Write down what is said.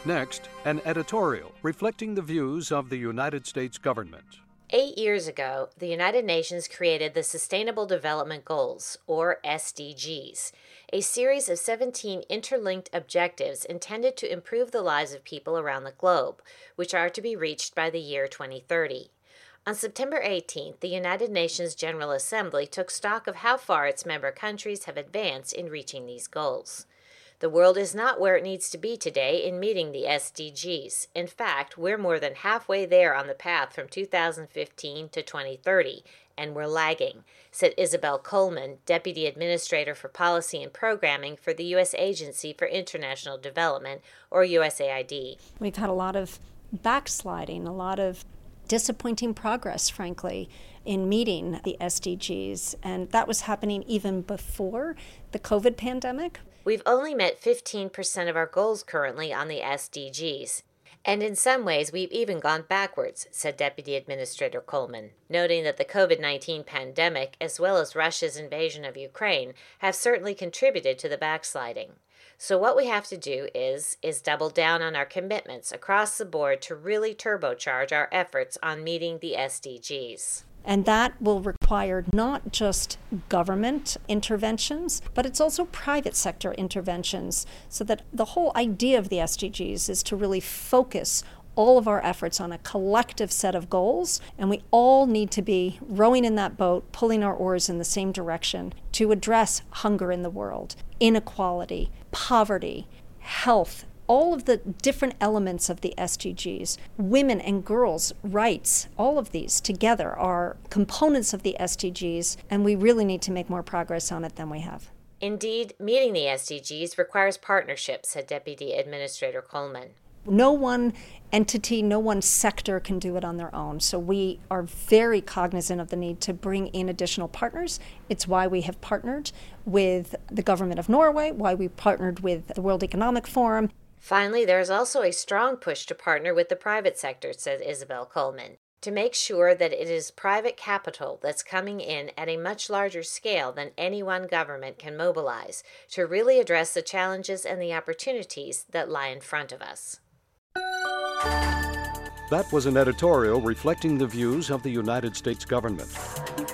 Next, an editorial reflecting the views of the United States government. 8 years ago, the United Nations created the Sustainable Development Goals, or SDGs, a series of 17 interlinked objectives intended to improve the lives of people around the globe, which are to be reached by the year 2030. On September 18th, the United Nations General Assembly took stock of how far its member countries have advanced in reaching these goals. The world is not where it needs to be today in meeting the SDGs. In fact, we're more than halfway there on the path from 2015 to 2030, and we're lagging, said Isabel Coleman, Deputy Administrator for Policy and Programming for the U.S. Agency for International Development, or USAID. We've had a lot of backsliding, a lot of disappointing progress, frankly, in meeting the SDGs, and that was happening even before the COVID pandemic. We've only met 15% of our goals currently on the SDGs. And in some ways, we've even gone backwards, said Deputy Administrator Coleman, noting that the COVID-19 pandemic, as well as Russia's invasion of Ukraine, have certainly contributed to the backsliding. So what we have to do is double down on our commitments across the board to really turbocharge our efforts on meeting the SDGs. And that will require not just government interventions, but it's also private sector interventions, so that the whole idea of the SDGs is to really focus all of our efforts on a collective set of goals, and we all need to be rowing in that boat, pulling our oars in the same direction to address hunger in the world, inequality, poverty, health, all of the different elements of the SDGs, women and girls' rights, all of these together are components of the SDGs, and we really need to make more progress on it than we have. Indeed, meeting the SDGs requires partnerships, said Deputy Administrator Coleman. No one entity, no one sector can do it on their own. So we are very cognizant of the need to bring in additional partners. It's why we have partnered with the government of Norway, why we partnered with the World Economic Forum. Finally, there is also a strong push to partner with the private sector, said Isabel Coleman, to make sure that it is private capital that's coming in at a much larger scale than any one government can mobilize to really address the challenges and the opportunities that lie in front of us. That was an editorial reflecting the views of the United States government.